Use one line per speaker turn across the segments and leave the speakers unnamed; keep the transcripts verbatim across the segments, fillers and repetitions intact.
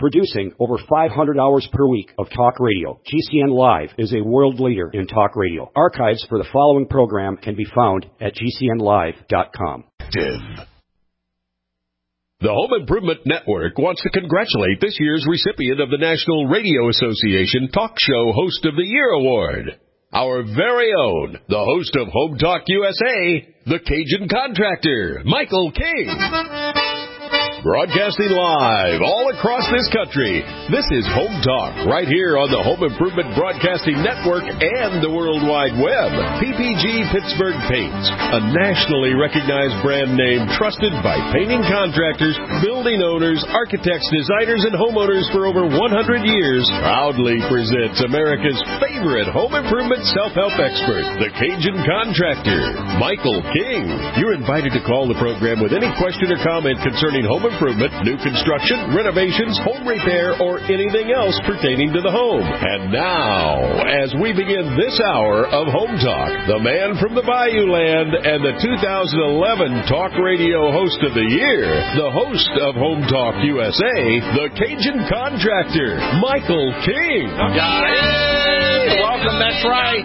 Producing over five hundred hours per week of talk radio, G C N Live is a world leader in talk radio. Archives for the following program can be found at G C N live dot com.
The Home Improvement Network wants to congratulate this year's recipient of the National Radio Association Talk Show Host of the Year Award. Our very own, the host of Home Talk U S A, the Cajun Contractor, Michael King. Broadcasting live all across this country, this is Home Talk, right here on the Home Improvement Broadcasting Network and the World Wide Web. P P G Pittsburgh Paints, a nationally recognized brand name trusted by painting contractors, building owners, architects, designers, and homeowners for over one hundred years, proudly presents America's favorite home improvement self-help expert, the Cajun Contractor, Michael King. You're invited to call the program with any question or comment concerning home improvement, new construction, renovations, home repair, or anything else pertaining to the home. And now, as we begin this hour of Home Talk, the man from the Bayou Land and the two thousand eleven Talk Radio Host of the Year, the host of Home Talk U S A, the Cajun Contractor, Michael King.
Hey, welcome, that's right.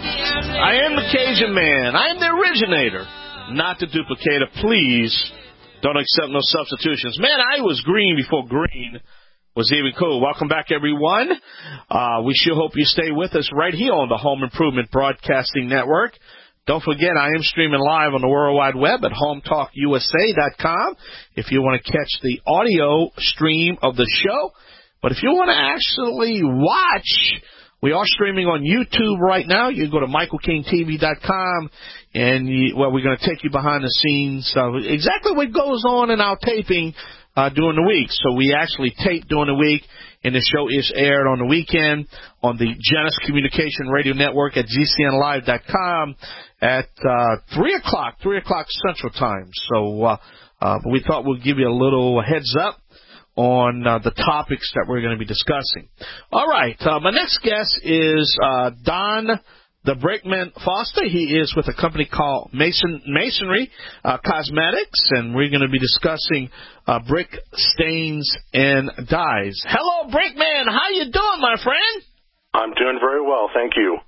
I am the Cajun Man. I am the originator, not the duplicator. Please don't accept no substitutions. Man, I was green before green was even cool. Welcome back, everyone. Uh, we sure hope you stay with us right here on the Home Improvement Broadcasting Network. Don't forget, I am streaming live on the World Wide Web at home talk U S A dot com if you want to catch the audio stream of the show. But if you want to actually watch, we are streaming on YouTube right now. You can go to michael king T V dot com, and you, well, we're going to take you behind the scenes of exactly what goes on in our taping uh, during the week. So we actually tape during the week, and the show is aired on the weekend on the Genesis Communication Radio Network at G C N live dot com at uh, three o'clock, three o'clock Central Time. So uh, uh, we thought we'd give you a little heads up on uh, the topics that we're going to be discussing. All right, uh, my next guest is uh, Don the Brickman Foster. He is with a company called Mason Masonry uh, Cosmetics, and we're going to be discussing uh, brick stains and dyes. Hello, Brickman. How you doing, my friend?
I'm doing very well, thank you.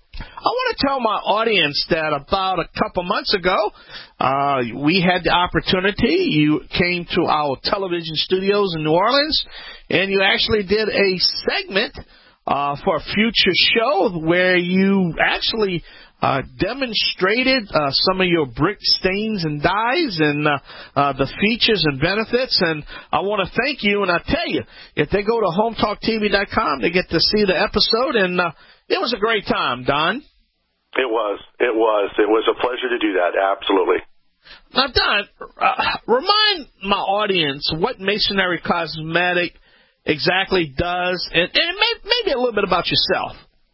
I want to tell my audience that about a couple months ago, uh, we had the opportunity. You came to our television studios in New Orleans, and you actually did a segment uh, for a future show where you actually uh, demonstrated uh, some of your brick stains and dyes and uh, uh, the features and benefits. And I want to thank you, and I tell you, if they go to home talk T V dot com, they get to see the episode, and uh, it was a great time, Don.
It was. It was. It was a pleasure to do that, absolutely.
Now, Don, uh, remind my audience what Masonry Cosmetic exactly does, and, and may, maybe a little bit about yourself.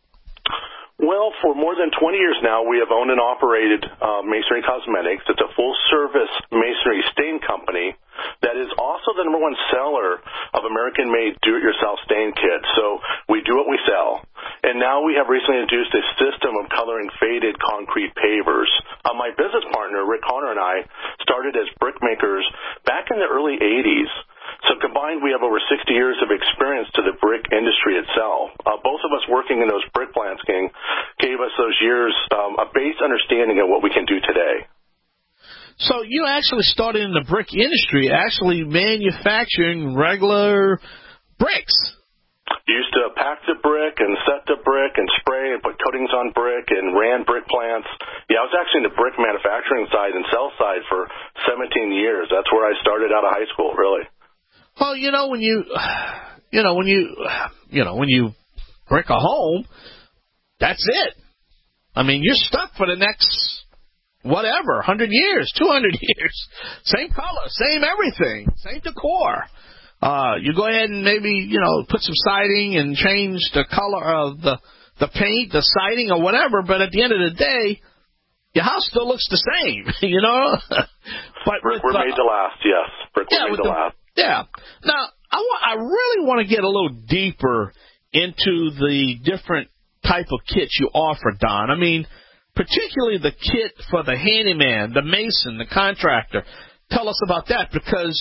Well, for more than twenty years now, we have owned and operated uh, Masonry Cosmetics. It's a full-service masonry stain company that is also the number one seller of American-made do-it-yourself stain kits. So we do what we sell. And now we have recently introduced a system of coloring faded concrete pavers. Uh, my business partner, Rick Connor, and I started as brick makers back in the early eighties. So combined, we have over sixty years of experience to the brick industry itself. Uh, both of us working in those brick plants, King, gave us those years um, a base understanding of what we can do today.
So you actually started in the brick industry, actually manufacturing regular bricks.
Used to pack the brick and set the brick and spray and put coatings on brick and ran brick plants. Yeah, I was actually in the brick manufacturing side and sell side for seventeen years. That's where I started out of high school, really.
Well, you know, when you, you know, when you, you know, when you brick a home, that's it. I mean, you're stuck for the next, whatever, one hundred years, two hundred years. Same color, same everything, same decor. Uh, you go ahead and maybe, you know, put some siding and change the color of the, the paint, the siding, or whatever, but at the end of the day, your house still looks the same, you know? But
Brick
with,
were
uh,
made to last, yes. Brick
yeah,
were made to
the,
last.
Yeah. Now, I, wa- I really want to get a little deeper into the different type of kits you offer, Don. I mean, particularly the kit for the handyman, the mason, the contractor. Tell us about that, because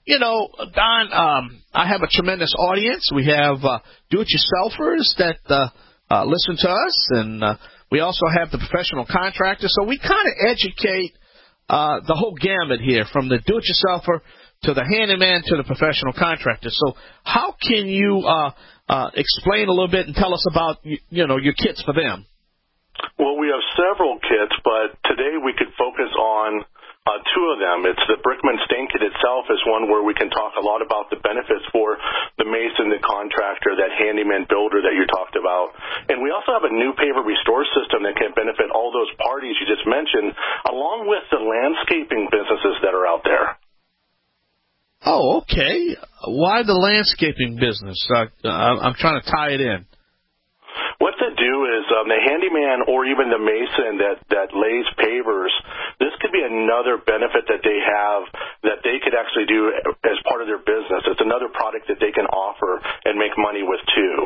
you know, Don, um, I have a tremendous audience. We have uh, do-it-yourselfers that uh, uh, listen to us, and uh, we also have the professional contractors. So we kind of educate uh, the whole gamut here, from the do-it-yourselfer to the handyman to the professional contractor. So how can you uh, uh, explain a little bit and tell us about, you, you know, your kits for them?
Well, we have several kits, but today we could focus on Uh, two of them. It's the Brickman Stain Kit itself is one where we can talk a lot about the benefits for the mason, the contractor, that handyman builder that you talked about. And we also have a new paver restore system that can benefit all those parties you just mentioned, along with the landscaping businesses that are out there.
Oh, okay. Why the landscaping business? Uh, I'm trying to tie it in.
What they do is um, the handyman or even the mason that, that lays pavers, this could be another benefit that they have that they could actually do as part of their business. It's another product that they can offer and make money with too.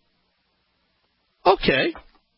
Okay.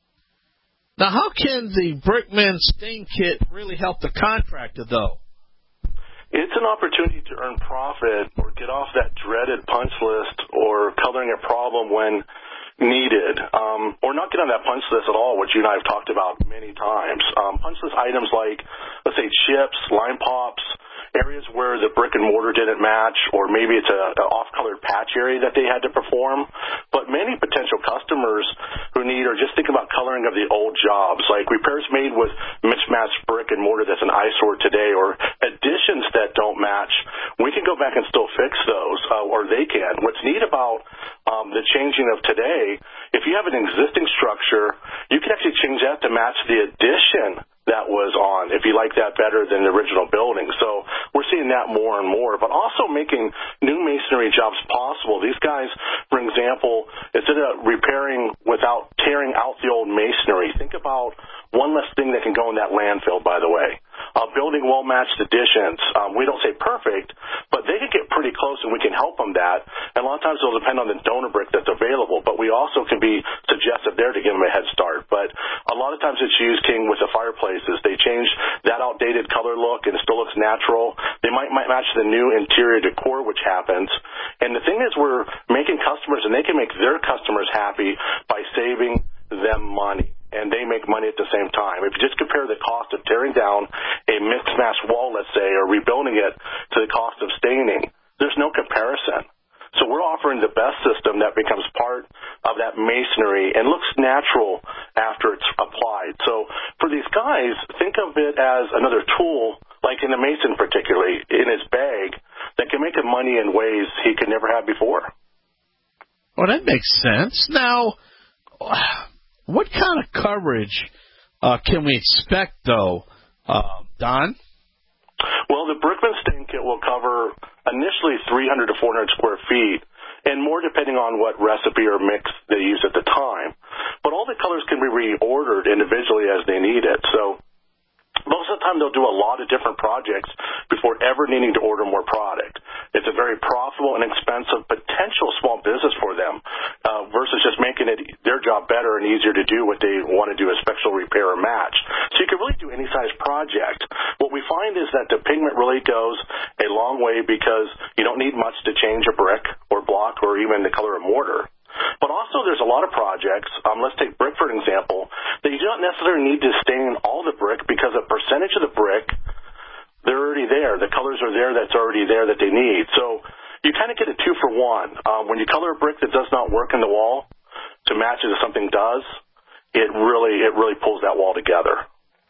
Now, how can the Brickman Stain Kit really help the contractor, though?
It's an opportunity to earn profit or get off that dreaded punch list or coloring a problem when needed, um, or not get on that punch list at all, which you and I have talked about many times. Um, punch list items like, let's say, chips, line pops, areas where the brick and mortar didn't match, or maybe it's a, a off-colored patch area that they had to perform. But many potential customers who need are just thinking about coloring of the old jobs, like repairs made with mismatched brick and mortar that's an eyesore today, or additions that don't match. We can go back and still fix those, uh, or they can. What's neat about um, the changing of today, if you have an existing structure, you can actually change that to match the addition that was on, if you like that better than the original building. So we're seeing that more and more, but also making new masonry jobs possible. These guys, for example, instead of repairing without tearing out the old masonry, think about one less thing that can go in that landfill, by the way. Uh, building well-matched additions. Um, we don't say perfect, but they can get pretty close, and we can help them that. And a lot of times it'll depend on the donor brick that's available, but we also can be suggestive there to give them a head start. But a lot of times it's used, King, with the fireplaces. They change that outdated color look, and it still looks natural. They might, might match the new interior decor, which happens. And the thing is, we're making customers, and they can make their customers happy by saving them money. And they make money at the same time. If you just compare the cost of tearing down a mixed-match wall, let's say, or rebuilding it to the cost of staining, there's no comparison. So we're offering the best system that becomes part of that masonry and looks natural after it's applied. So for these guys, think of it as another tool, like in the mason particularly, in his bag, that can make him money in ways he could never have before.
Well, that makes sense. Now, what kind of coverage uh, can we expect, though, uh, Don?
Well, the Brickman Stain Kit will cover initially three hundred to four hundred square feet, and more depending on what recipe or mix they use at the time. But all the colors can be reordered individually as they need it. So most of the time they'll do a lot of different projects before ever needing to order more product. It's a very profitable and expensive potential small business for them uh, versus just making it their job better and easier to do what they want to do, a special repair or match. So you can really do any size project. What we find is that the pigment really goes a long way because you don't need much to change a brick or block or even the color of mortar. But also there's a lot of projects, um, let's take brick for an example, that you don't necessarily need to stain all the brick because a percentage of the brick, they're already there. The colors are there that's already there that they need. So you kind of get a two for one. Um, when you color a brick that does not work in the wall to match it if something does, it really, it really pulls that wall together.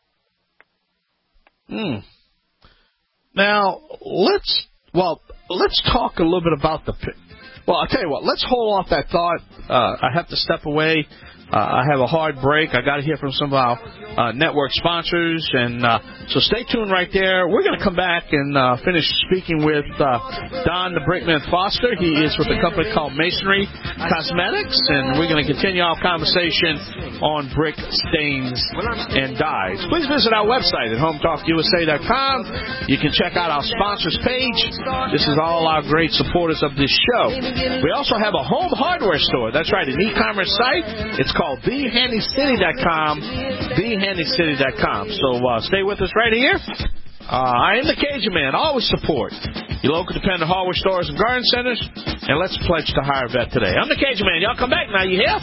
Hmm. Now, let's, well, let's talk a little bit about the... Well, I'll tell you what, let's hold off that thought. Uh, I have to step away. Uh, I have a hard break. I got to hear from some of our uh, network sponsors. And uh, so stay tuned right there. We're going to come back and uh, finish speaking with uh, Don the Brickman Foster. He is with a company called Masonry Cosmetics. And we're going to continue our conversation on brick stains and dyes. Please visit our website at home talk U S A dot com. You can check out our sponsors page. This is all our great supporters of this show. We also have a home hardware store. That's right, an e-commerce site. It's called the handy city dot com, the handy city dot com. So uh, stay with us right here. Uh, I am the Cajun Man. Always support your local dependent hardware stores and garden centers, and let's pledge to hire a vet today. I'm the Cajun Man. Y'all come back now, you hear?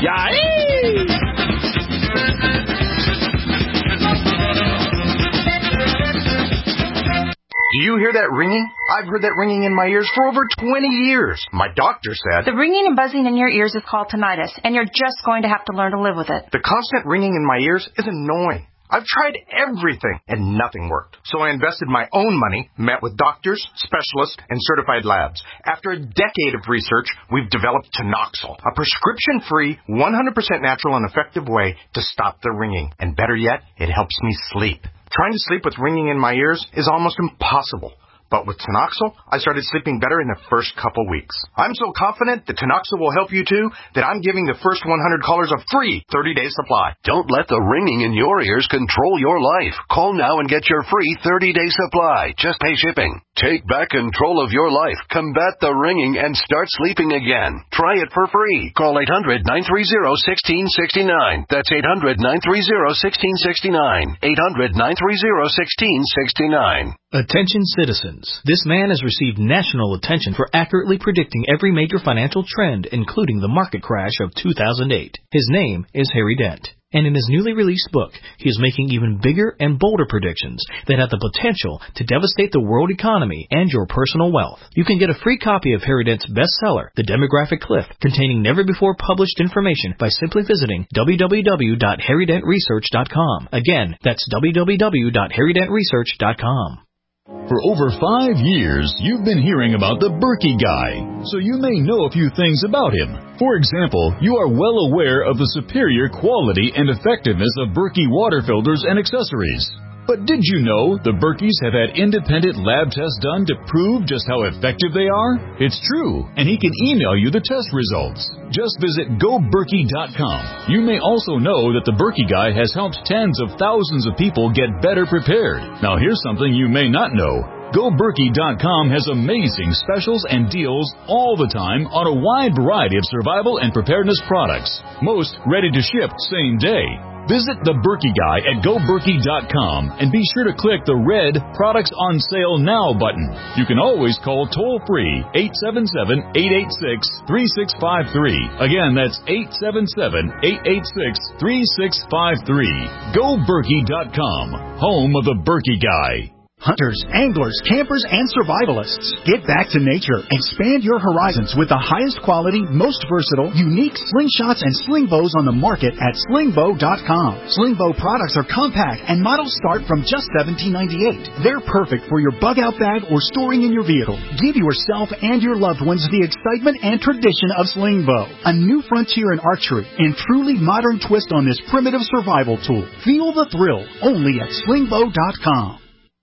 Yay!
Do you hear that ringing? I've heard that ringing in my ears for over twenty years. My doctor said...
The ringing and buzzing in your ears is called tinnitus, and you're just going to have to learn to live with it.
The constant ringing in my ears is annoying. I've tried everything, and nothing worked. So I invested my own money, met with doctors, specialists, and certified labs. After a decade of research, we've developed Tinoxil, a prescription-free, one hundred percent natural and effective way to stop the ringing. And better yet, it helps me sleep. Trying to sleep with ringing in my ears is almost impossible. But with Tinoxil, I started sleeping better in the first couple weeks. I'm so confident that Tinoxil will help you too that I'm giving the first one hundred callers a free thirty-day supply.
Don't let the ringing in your ears control your life. Call now and get your free thirty-day supply. Just pay shipping. Take back control of your life. Combat the ringing and start sleeping again. Try it for free. Call eight hundred, nine three zero, one six six nine. That's eight hundred, nine three zero, one six six nine. eight hundred, nine three zero, one six six nine.
Attention citizens. This man has received national attention for accurately predicting every major financial trend, including the market crash of two thousand eight. His name is Harry Dent. And in his newly released book, he is making even bigger and bolder predictions that have the potential to devastate the world economy and your personal wealth. You can get a free copy of Harry Dent's bestseller, The Demographic Cliff, containing never-before-published information by simply visiting w w w dot harry dent research dot com. Again, that's w w w dot harry dent research dot com.
For over five years, you've been hearing about the Berkey Guy, so you may know a few things about him. For example, you are well aware of the superior quality and effectiveness of Berkey water filters and accessories. But did you know the Berkeys have had independent lab tests done to prove just how effective they are? It's true, and he can email you the test results. Just visit go berkey dot com. You may also know that the Berkey Guy has helped tens of thousands of people get better prepared. Now here's something you may not know. go berkey dot com has amazing specials and deals all the time on a wide variety of survival and preparedness products, most ready to ship same day. Visit the Berkey Guy at go berkey dot com and be sure to click the red Products on Sale Now button. You can always call toll-free eight seven seven, eight eight six, three six five three. Again, that's eight seven seven, eight eight six, three six five three. go berkey dot com, home of the Berkey Guy.
Hunters, anglers, campers, and survivalists. Get back to nature. Expand your horizons with the highest quality, most versatile, unique slingshots and sling bows on the market at sling bow dot com. Sling bow products are compact and models start from just seventeen ninety-eight. They're perfect for your bug-out bag or storing in your vehicle. Give yourself and your loved ones the excitement and tradition of sling bow. A new frontier in archery and truly modern twist on this primitive survival tool. Feel the thrill only at sling bow dot com.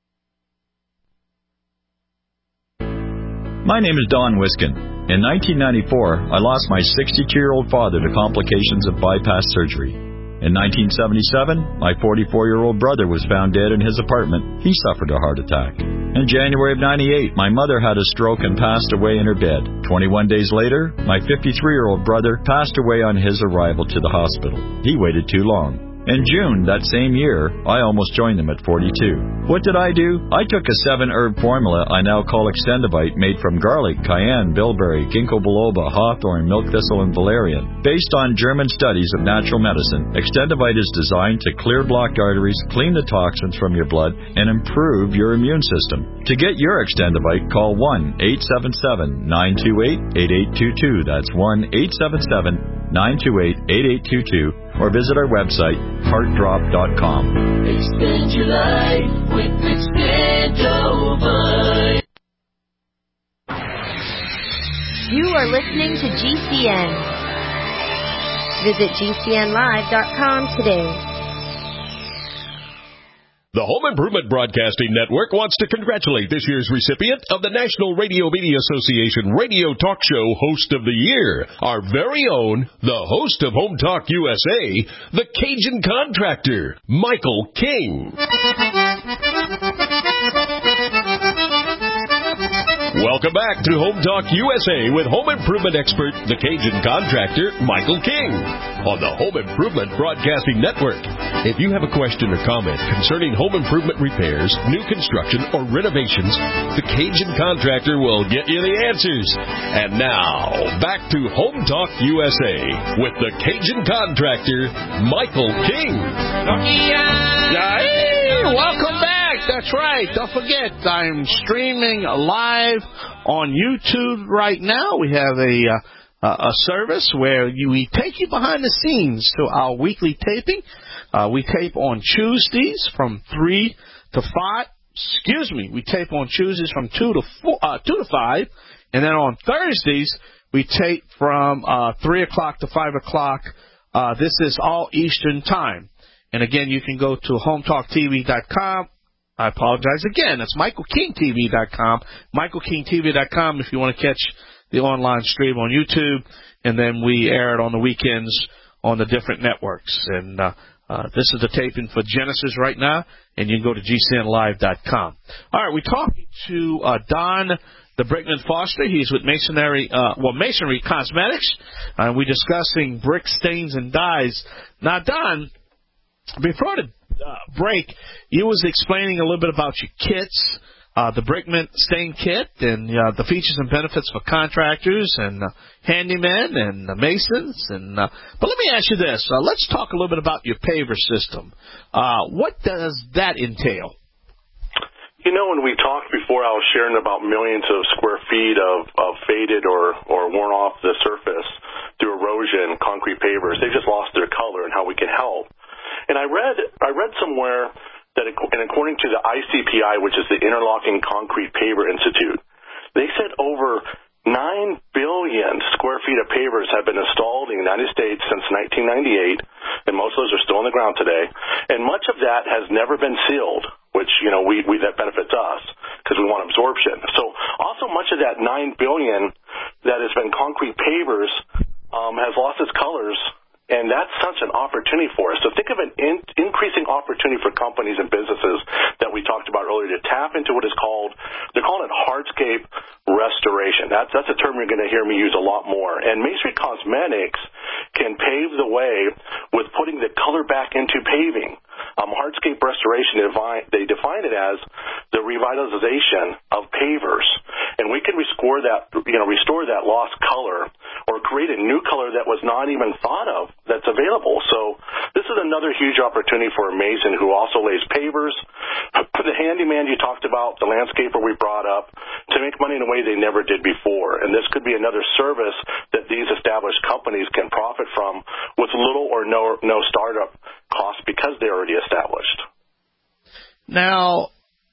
My name is Don Wiskin. In nineteen ninety-four, I lost my sixty-two-year-old father to complications of bypass surgery. In nineteen seventy-seven, my forty-four-year-old brother was found dead in his apartment. He suffered a heart attack. In January of ninety-eight, my mother had a stroke and passed away in her bed. twenty-one days later, my fifty-three-year-old brother passed away on his arrival to the hospital. He waited too long. In June that same year, I almost joined them at forty-two. What did I do? I took a seven-herb formula I now call Extendivite, made from garlic, cayenne, bilberry, ginkgo biloba, hawthorn, milk thistle, and valerian. Based on German studies of natural medicine, Extendivite is designed to clear blocked arteries, clean the toxins from your blood, and improve your immune system. To get your Extendivite, call one eight seven seven, nine two eight, eight eight two two. That's one eight seven seven, nine two eight, eight eight two two. Or visit our website, heart drop dot com.
Extend your life with Extendovite.
You are listening to G C N. Visit G C N live dot com today.
The Home Improvement Broadcasting Network wants to congratulate this year's recipient of the National Radio Media Association Radio Talk Show Host of the Year, our very own, the host of Home Talk U S A, the Cajun Contractor, Michael King. Welcome back to Home Talk U S A with home improvement expert, the Cajun contractor, Michael King, on the Home Improvement Broadcasting Network. If you have a question or comment concerning home improvement repairs, new construction, or renovations, the Cajun contractor will get you the answers. And now, back to Home Talk U S A with the Cajun contractor, Michael King.
Hey, welcome back. That's right. Don't forget, I'm streaming live on YouTube right now. We have a uh, a service where you, we take you behind the scenes to our weekly taping. Uh, we tape on Tuesdays from three to five. Excuse me. We tape on Tuesdays from two to four, uh, two to five, and then on Thursdays we tape from uh, three o'clock to five o'clock. Uh, this is all Eastern time. And again, you can go to home talk T V dot com. I apologize again. That's Michael King T V dot com. Michael King T V dot com if you want to catch the online stream on YouTube. And then we air it on the weekends on the different networks. And uh, uh, this is the taping for Genesis right now. And you can go to G C N live dot com. All right, we're talking to uh, Don the Brickman Foster. He's with Masonry, uh, well, Masonry Cosmetics. Uh, we're discussing brick stains and dyes. Now, Don, before the uh, break, you was explaining a little bit about your kits, uh, the Brickman stain kit, and uh, the features and benefits for contractors and uh, handymen and uh, masons. And uh, but let me ask you this: uh, let's talk a little bit about your paver system. Uh, what does that entail?
You know, when we talked before, I was sharing about millions of square feet of, of faded or, or worn off the surface through erosion, concrete pavers. They just lost their color and how we can help. And I read I read somewhere that, and according to the I C P I, which is the Interlocking Concrete Paver Institute, they said over nine billion square feet of pavers have been installed in the United States since nineteen ninety-eight, and most of those are still on the ground today. And much of that has never been sealed, which, you know, we, we that benefits us because we want absorption. So also much of that nine billion that has been concrete pavers um, has lost its colors. And that's such an opportunity for us. So think of an in, increasing opportunity for companies and businesses that we talked about earlier to tap into what is called, they're calling it hardscape restoration. That's, that's a term you're going to hear me use a lot more. And Masonry Cosmetics can pave the way with putting the color back into paving. Um, hardscape restoration, they define it as the revitalization of pavers. And we can restore that, you know, restore that lost color or create a new color that was not even thought of that's available. So this is another huge opportunity for a mason who also lays pavers, the handyman you talked about, the landscaper we brought up, to make money in a way they never did before. And this could be another service that these established companies can profit from with little or no no startup cost because they're already established.
Now,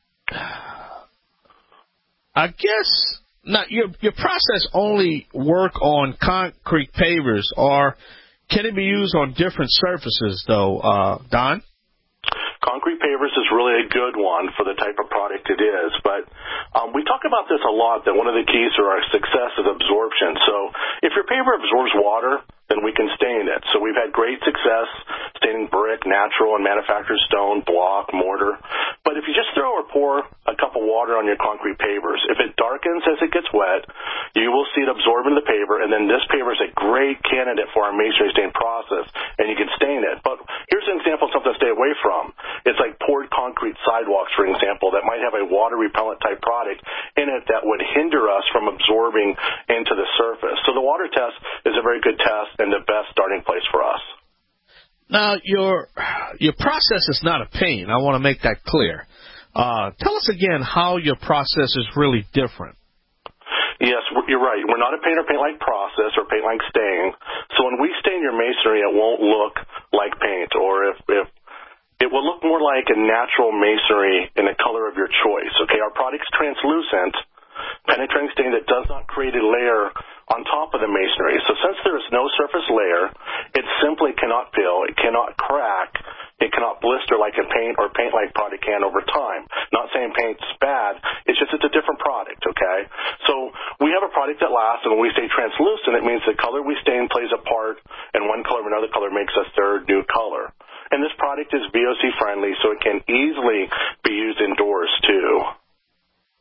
I guess now your your process only work on concrete pavers, or can it be used on different surfaces, though, uh, Don?
Concrete pavers is really a good one for the type of product it is, but um, we talk about this a lot, that one of the keys to our success is absorption. So if your paver absorbs water, then we can stain it. So we've had great success staining brick, natural, and manufactured stone, block, mortar. But if you just throw or pour a cup of water on your concrete pavers, if it darkens as it gets wet, you will see it absorb into the paver, and then this paver is a great candidate for our masonry stain process, and you can stain it. But here's an example of something to stay away from. It's like poured concrete sidewalks, for example, that might have a water repellent type product in it that would hinder us from absorbing into the surface. So the water test is a very good test and the best starting place for us.
Now, your your process is not a pain. I want to make that clear. Uh, tell us again how your process is really different.
Yes, you're right. We're not a paint or paint-like process or paint-like stain. So when we stain your masonry, it won't look like paint, or if, if it will look more like a natural masonry in the color of your choice. Okay, our product's translucent, penetrating stain that does not create a layer on top of the masonry. So since there is no surface layer, it simply cannot peel, it cannot crack, it cannot blister like a paint or paint-like product can over time. Not saying paint's bad, it's just it's a different product, okay? So we have a product that lasts, and when we say translucent, it means the color we stain plays a part, and one color or another color makes a third new color. And this product is V O C friendly, so it can easily be used indoors too.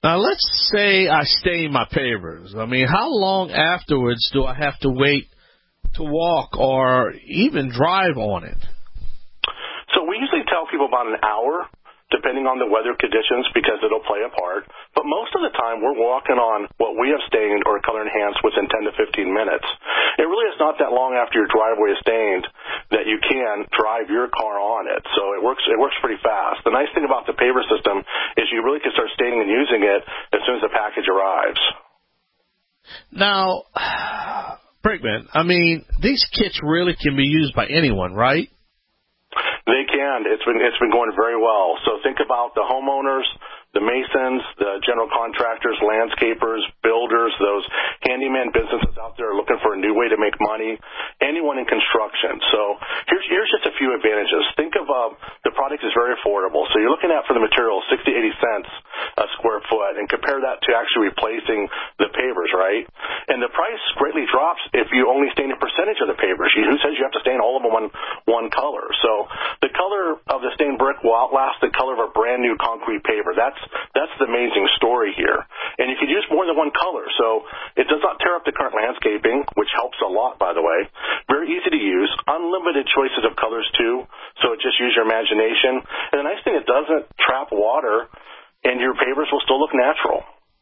Now, let's say I stain my pavers. I mean, how long afterwards do I have to wait to walk or even drive on it?
So we usually tell people about an hour, depending on the weather conditions, because it'll play a part. But most of the time, we're walking on what we have stained or color enhanced within ten to fifteen minutes. It really is not that long after your driveway is stained that you can drive your car on it. So it works it works pretty fast. The nice thing about the paver system is you really can start staining and using it as soon as the package arrives.
Now, Brinkman, I mean, these kits really can be used by anyone, right?
They can. It's been it's been going very well. So think about the homeowners, the masons, the general contractors, landscapers, builders, those handyman businesses out there are looking for a new way to make money, anyone in construction. So here's here's just a few advantages. Think of uh, the product is very affordable. So you're looking at, for the material, sixty, eighty cents a square foot, and compare that to actually replacing the pavers, right? And the price greatly drops if you only stain a percentage of the pavers. Who says you have to stain all of them one, one color? So the color of the stained brick will outlast the color of a brand new concrete paver. That's That's the amazing story here. And you can use more than one color, so it does not tear up the current landscaping, which helps a lot, by the way. Very easy to use, unlimited choices of colors, too, so just use your imagination. And the nice thing, it doesn't trap water, and your pavers will still look natural.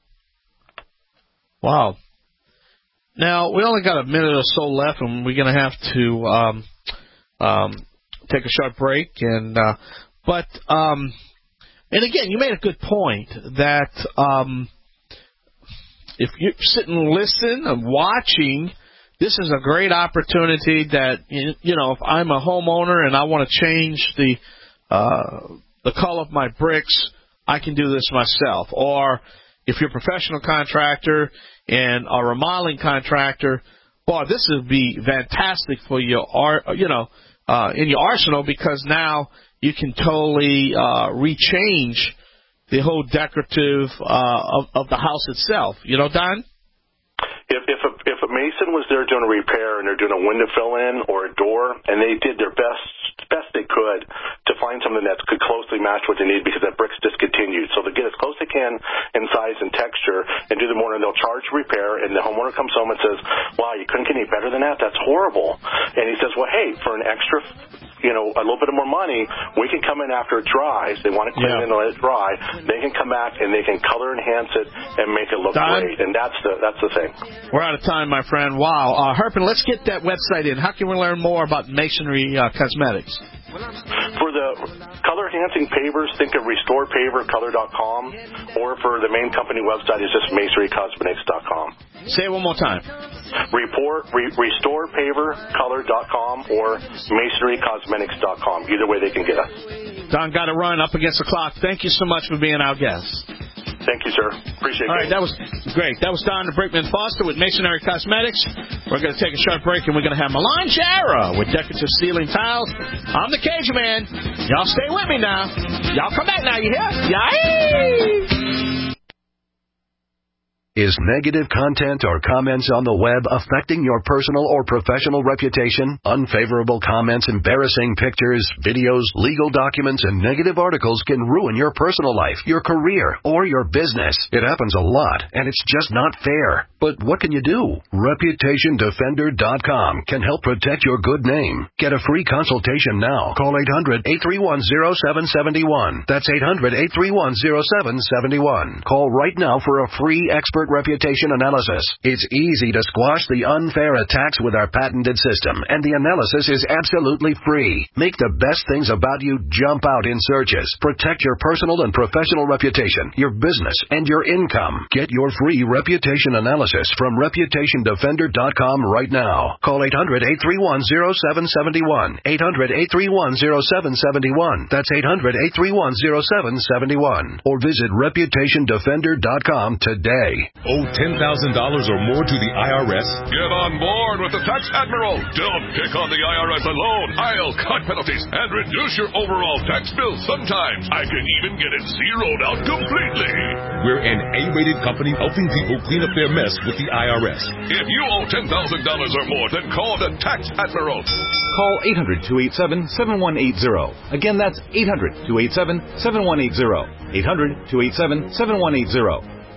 Wow. Now, we only got a minute or so left, and we're going to have to um, um, take a short break. And uh, But... Um, And again, you made a good point that um, if you sit and listen and watching, this is a great opportunity that, you know, if I'm a homeowner and I want to change the uh, the color of my bricks, I can do this myself. Or if you're a professional contractor and a remodeling contractor, boy, this would be fantastic for your, you know, uh, in your arsenal, because now you can totally uh, rechange the whole decorative uh, of, of the house itself. You know, Don?
If, if, a, if a mason was there doing a repair and they're doing a window fill-in or a door, and they did their best best they could to find something that could closely match what they need, because that brick's discontinued. So they get as close as they can in size and texture and do the mortar, and they'll charge repair, and the homeowner comes home and says, wow, you couldn't get any better than that? That's horrible. And he says, well, hey, for an extra, you know, a little bit more money, we can come in after it dries. They want to clean
yeah.
it and let it dry. They can come back and they can color enhance it and make it look
Don?
great. And that's the that's the thing.
We're out of time, my friend. Wow. Uh, Herpin, let's get that website in. How can we learn more about Masonry uh, Cosmetics?
For the color-enhancing pavers, think of restore paver color dot com, or for the main company website is just masonry cosmetics dot com.
Say it one more time.
Report, re, restore paver color dot com or masonry cosmetics dot com. Either way, they can get us.
Don got to run up against the clock. Thank you so much for being our guest.
Thank you, sir. Appreciate it.
All right, that was great. That was Don Brinkman Foster with Masonry Cosmetics. We're going to take a short break, and we're going to have Milan Jara with decorative ceiling tiles. I'm the Cajun Man. Y'all stay with me now. Y'all come back now, you hear? Yay!
Is negative content or comments on the web affecting your personal or professional reputation? Unfavorable comments, embarrassing pictures, videos, legal documents, and negative articles can ruin your personal life, your career, or your business. It happens a lot, and it's just not fair. But what can you do? Reputation Defender dot com can help protect your good name. Get a free consultation now. Call eight hundred, eight three one, zero seven seven one. That's eight hundred, eight three one, zero seven seven one. Call right now for a free expert reputation analysis. It's easy to squash the unfair attacks with our patented system, and the analysis is absolutely free. Make the best things about you jump out in searches. Protect your personal and professional reputation, your business, and your income. Get your free reputation analysis from reputation defender dot com right now. Call eight hundred, eight three one, zero seven seven one. eight hundred, eight three one, zero seven seven one. That's eight hundred, eight three one, zero seven seven one. Or visit reputation defender dot com today.
Owe ten thousand dollars or more to the I R S?
Get on board with the Tax Admiral. Don't pick on the I R S alone. I'll cut penalties and reduce your overall tax bill. Sometimes I can even get it zeroed out completely.
We're an A-rated company helping people clean up their mess with the I R S.
If you owe ten thousand dollars or more, then call the Tax Admiral.
Call eight hundred, two eight seven, seven one eight zero. Again, that's eight hundred, two eight seven, seven one eight zero. eight hundred, two eight seven, seven one eight zero.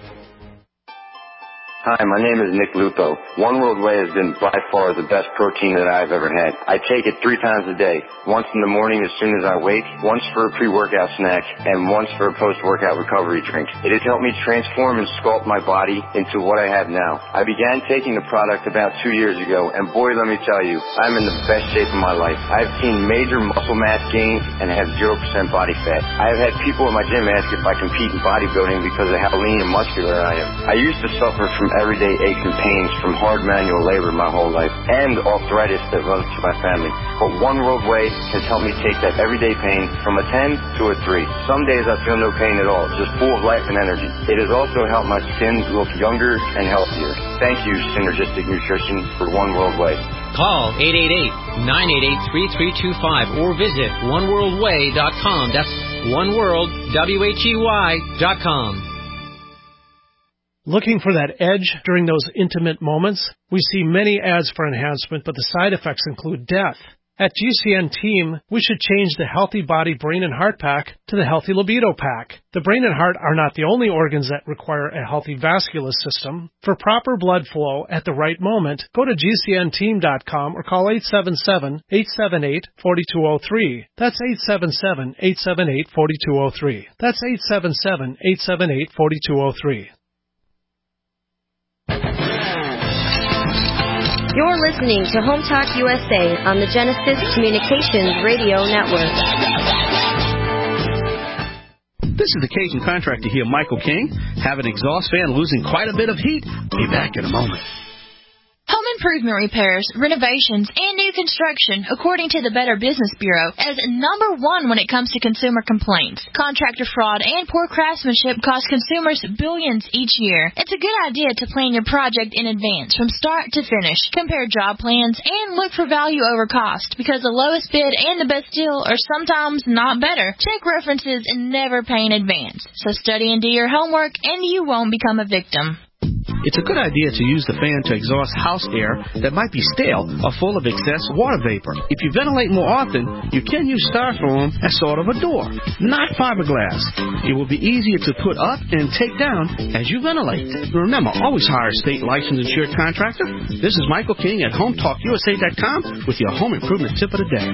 Hi, my name is Nick Lupo. One World Whey has been by far the best protein that I've ever had. I take it three times a day. Once in the morning as soon as I wake, once for a pre-workout snack, and once for a post-workout recovery drink. It has helped me transform and sculpt my body into what I have now. I began taking the product about two years ago, and boy, let me tell you, I'm in the best shape of my life. I've seen major muscle mass gains and have zero percent body fat. I have had people at my gym ask if I compete in bodybuilding because of how lean and muscular I am. I used to suffer from everyday aches and pains from hard manual labor my whole life and arthritis that runs through my family. But One World Whey has helped me take that everyday pain from a ten to a three. Some days I feel no pain at all, just full of life and energy. It has also helped my skin look younger and healthier. Thank you, Synergistic Nutrition, for One World Whey.
Call eight eight eight, nine eight eight, three three two five or visit one world way dot com. That's oneworld, W H E Y, dot com.
Looking for that edge during those intimate moments? We see many ads for enhancement, but the side effects include death. At G C N Team, we should change the Healthy Body, Brain, and Heart Pack to the Healthy Libido Pack. The brain and heart are not the only organs that require a healthy vascular system. For proper blood flow at the right moment, go to G C N team dot com or call eight seven seven, eight seven eight, four two zero three. That's eight seven seven, eight seven eight, four two zero three. That's eight seven seven, eight seven eight, four two zero three.
You're listening to Home Talk U S A on the Genesis Communications Radio Network.
This is the Cajun Contractor here, Michael King. Have an exhaust fan losing quite a bit of heat? Be back in a moment.
Home improvement repairs, renovations, and new construction, according to the Better Business Bureau, as number one when it comes to consumer complaints. Contractor fraud and poor craftsmanship cost consumers billions each year. It's a good idea to plan your project in advance, from start to finish. Compare job plans and look for value over cost, because the lowest bid and the best deal are sometimes not better. Check references and never pay in advance. So study and do your homework, and you won't become a victim.
It's a good idea to use the fan to exhaust house air that might be stale or full of excess water vapor. If you ventilate more often, you can use styrofoam as sort of a door, not fiberglass. It will be easier to put up and take down as you ventilate. Remember, always hire a state licensed insured contractor. This is Michael King at home talk U S A dot com with your home improvement tip of the day.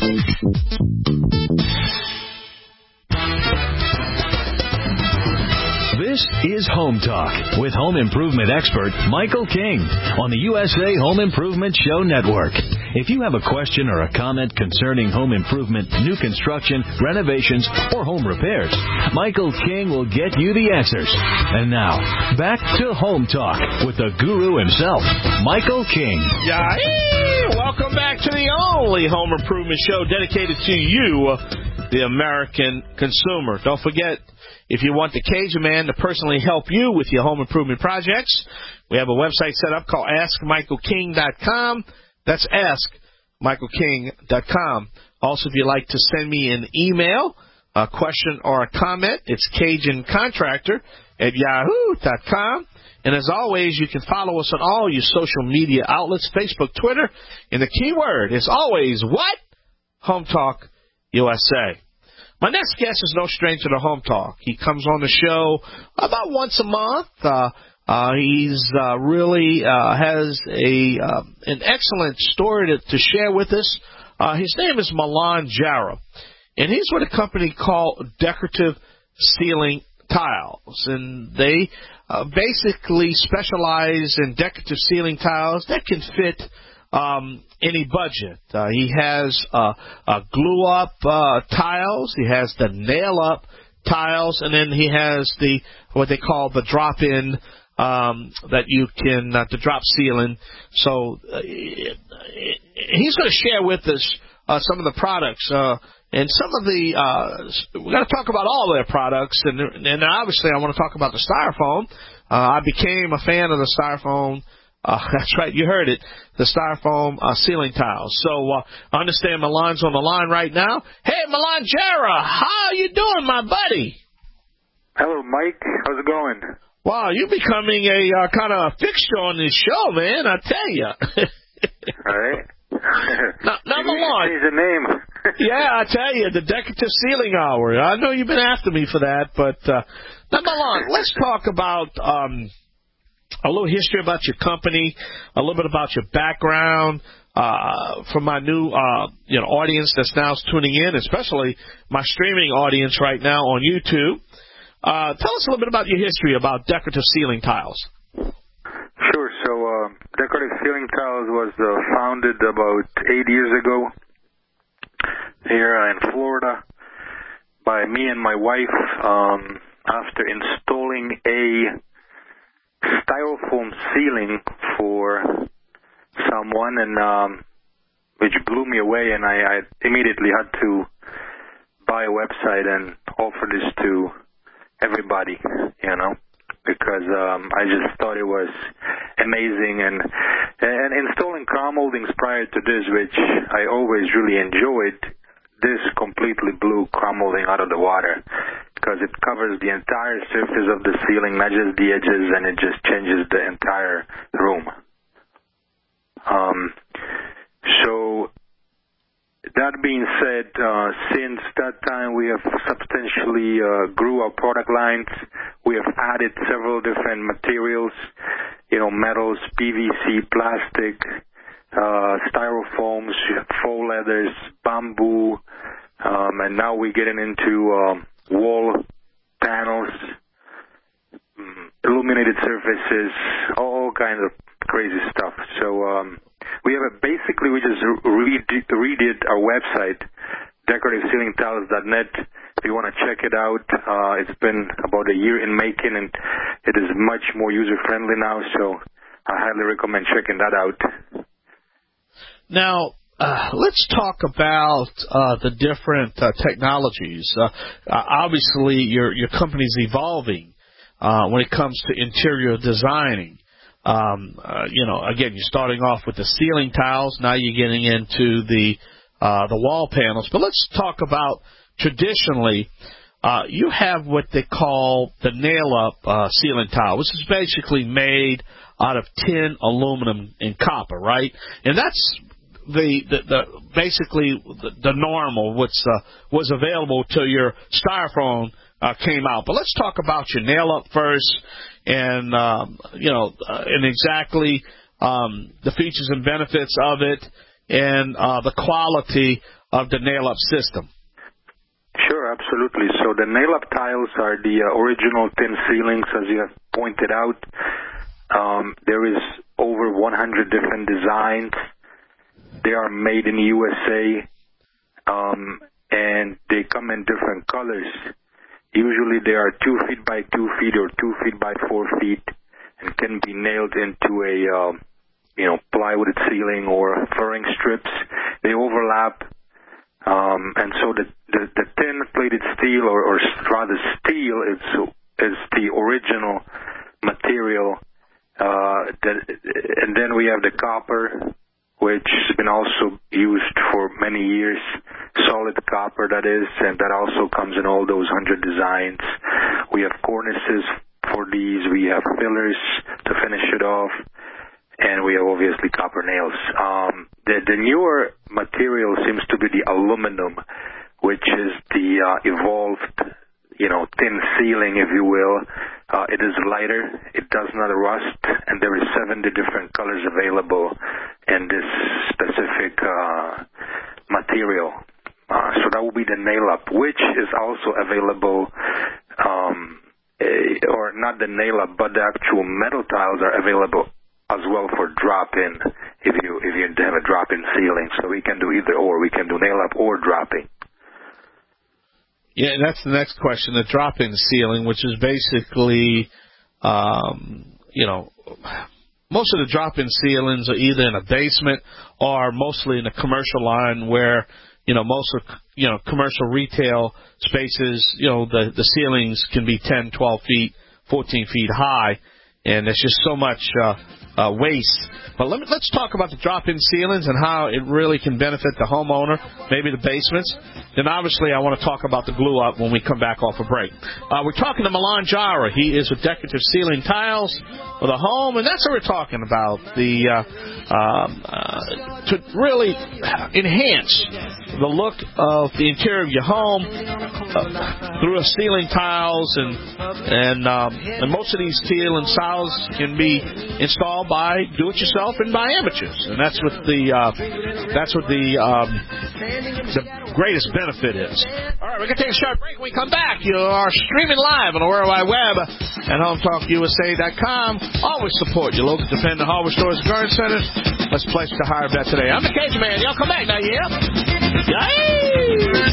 This is Home Talk with home improvement expert Michael King on the U S A Home Improvement Show Network. If you have a question or a comment concerning home improvement, new construction, renovations, or home repairs, Michael King will get you the answers. And now, back to Home Talk with the guru himself, Michael King.
Yeah, welcome back to the only home improvement show dedicated to you, the American consumer. Don't forget, if you want the Cajun Man to personally help you with your home improvement projects, we have a website set up called ask michael king dot com. That's ask michael king dot com. Also, if you'd like to send me an email, a question or a comment, it's Cajun Contractor at yahoo dot com. And as always, you can follow us on all your social media outlets, Facebook, Twitter, and the keyword is always what? Home Talk U S A. My next guest is no stranger to Home Talk. He comes on the show about once a month. Uh, uh, he's uh, really uh, has a uh, an excellent story to, to share with us. Uh, his name is Milan Jara, and he's with a company called Decorative Ceiling Tiles, and they uh, basically specialize in decorative ceiling tiles that can fit Um, any budget. Uh, he has uh, uh, glue-up uh, tiles. He has the nail-up tiles, and then he has the what they call the drop-in um, that you can uh, the drop ceiling. So uh, he's going to share with us
uh, some of the products. Uh, and some of the, uh, we got to talk about all their products. And, and obviously I want to talk about the Styrofoam. Uh, I became a fan of the Styrofoam. Uh, that's right, you heard it, the Styrofoam uh, ceiling tiles. So uh, I understand Milan's on the line right now. Hey, Milan Jara, how you doing, my buddy?
Hello, Mike. How's it going?
Wow, you're becoming a uh, kind of fixture on this show, man, I tell you.
All right.
no, number one.
Change the name.
Yeah, I tell you, the Decorative Ceiling Hour. I know you've been after me for that, but uh, number one, let's talk about um, a little history about your company, a little bit about your background, uh, for my new uh, you know audience that's now tuning in, especially my streaming audience right now on YouTube. Uh, tell us a little bit about your history about decorative ceiling tiles.
Sure. So uh, Decorative Ceiling Tiles was uh, founded about eight years ago here in Florida by me and my wife um, after installing a styrofoam ceiling for someone, and um, which blew me away, and I, I immediately had to buy a website and offer this to everybody, you know, because um, I just thought it was amazing. And and installing crown moldings prior to this, which I always really enjoyed, this completely blew crown molding out of the water because it covers the entire surface of the ceiling, not just the edges, and it just changes the entire room. Um, so that being said, uh, since that time we have substantially uh, grew our product lines. We have added several different materials, you know, metals, P V C, plastic, uh, styrofoams, faux leathers, bamboo, um, and now we're getting into um, wall panels, illuminated surfaces, all kinds of crazy stuff. So um, we have a, basically we just redid, redid our website, decorative ceiling tiles dot net. If you want to check it out, uh, it's been about a year in making, and it is much more user-friendly now, so I highly recommend checking that out.
Now, uh, let's talk about uh, the different uh, technologies. Uh, uh, obviously, your your company's evolving uh, when it comes to interior designing. Um, uh, you know, again, you're starting off with the ceiling tiles. Now you're getting into the uh, the wall panels. But let's talk about traditionally. Uh, you have what they call the nail-up uh, ceiling tile, which is basically made out of tin, aluminum, and copper, right? And that's the the, the basically the, the normal, what's uh, was available till your styrofoam uh, came out. But let's talk about your nail-up first. And, um, you know, uh, and exactly um, the features and benefits of it and uh, the quality of the nail-up system.
Sure, absolutely. So the nail-up tiles are the uh, original thin ceilings, as you have pointed out. Um, there is over one hundred different designs. They are made in the U S A, um, and they come in different colors. Usually they are two feet by two feet or two feet by four feet and can be nailed into a, uh, you know, plywood ceiling or furring strips. They overlap. Um, and so the, the, the thin plated steel or, or rather steel is, is the original material. Uh, that, and then we have the copper, which has been also used for many years, solid copper that is, and that also comes in all those hundred designs. We have cornices for these, we have fillers to finish it off, and we have obviously copper nails. Um, the, the newer material seems to be the aluminum, which is the uh, evolved, you know, thin ceiling, if you will. Uh, it is lighter, it does not rust, and there is seventy different colors available in this specific uh, material. Uh, so that will be the nail-up, which is also available, um, a, or not the nail-up, but the actual metal tiles are available as well for drop-in, if you if you have a drop-in ceiling. So we can do either or. We can do nail-up or drop-in.
Yeah, and that's the next question, the drop-in ceiling, which is basically, um, you know,
most of the drop-in ceilings are either in a basement or mostly in a commercial line where, you know, most of, you know, commercial retail spaces, you know, the, the ceilings can be ten, twelve feet, fourteen feet high, and there's just so much uh, uh, waste. But let me, let's talk about the drop-in ceilings and how it really can benefit the homeowner, maybe the basements. Then obviously I want to talk about the glue-up when we come back off a break. Uh, we're talking to Milan Jara. He is with Decorative Ceiling Tiles for the home, and that's what we're talking about, the uh, um, uh, to really enhance the look of the interior of your home uh, through a ceiling tiles, and and, um, and most of these ceiling tiles can be installed by do-it-yourself and by amateurs, and that's what the uh, that's what the um, the greatest benefit is. All right, we're gonna take a short break. When we come back, you are streaming live on the World Wide Web at home talk U S A dot com. Always support your local independent hardware stores and garden centers. Let's place to hire bet today. I'm the Cajun Man. Y'all come back now, yeah? Yay!